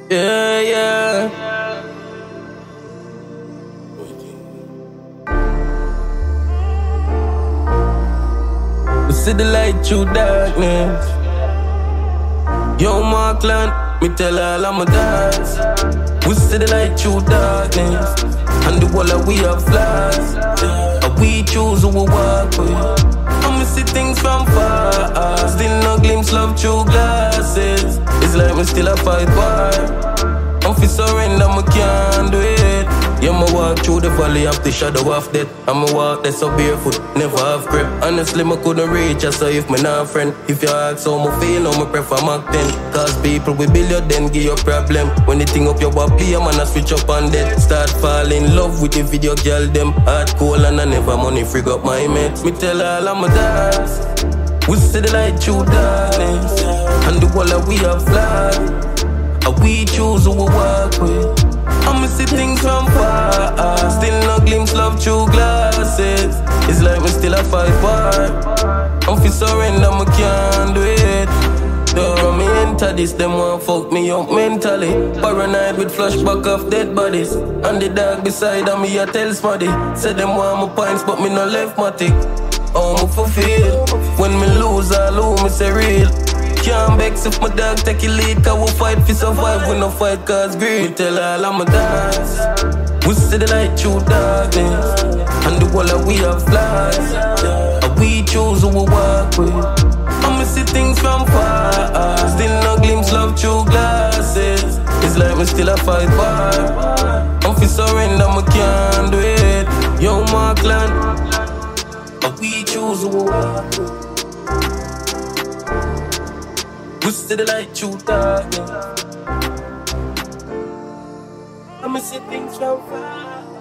Yeah, yeah. We see the light through darkness. Yo, Markland, me tell all of my dogs. We see the light through darkness. And the wall of we have flaws. And we choose who we walk with. And we see things from far. Still no glimpse love through glasses. It's like me still a fight war. I'm fi surrender, me can't do it. Yeah, me walk through the valley of the shadow of death. And me walk there so barefoot, never have grip. Honestly, me couldn't reach you, so if me not friend. If you ask how me feel, how me prefer Mac 10. Cause people will build you, then give you problem. When you think up your play, man, I switch up on that. Start fall in love with the video girl, them. Hard cold and I never money, frig up my mates. Me tell all of my dogs, we see the light through darkness. And the wall of we have flaws. And we choose who we walk with. And me see things from far. Still no glimpse love through glasses. It's like me still a fight war. I'm fi surrender, me can't do it. Though me enter this, them want fuck me up mentally. Paranoid with flashback of dead bodies. And the dog beside of me a tell smarty. Say them want my points but me no left my tick. How me fulfill when me lose all who me say real. Can't vex if my dog take a lead. Cause we fight for survive, we no fight cause greed. Me tell all of my dogs, we see the light through darkness. And the wall of we have flaws. And we choose who we walk with. And me see things from far. Still no glimpse love through glasses. It's like me still a fight war. I'm fi surrender, me can't do it. Yo, Markland, and we choose who we walk with. We see the light through darkness. I'ma see things from far.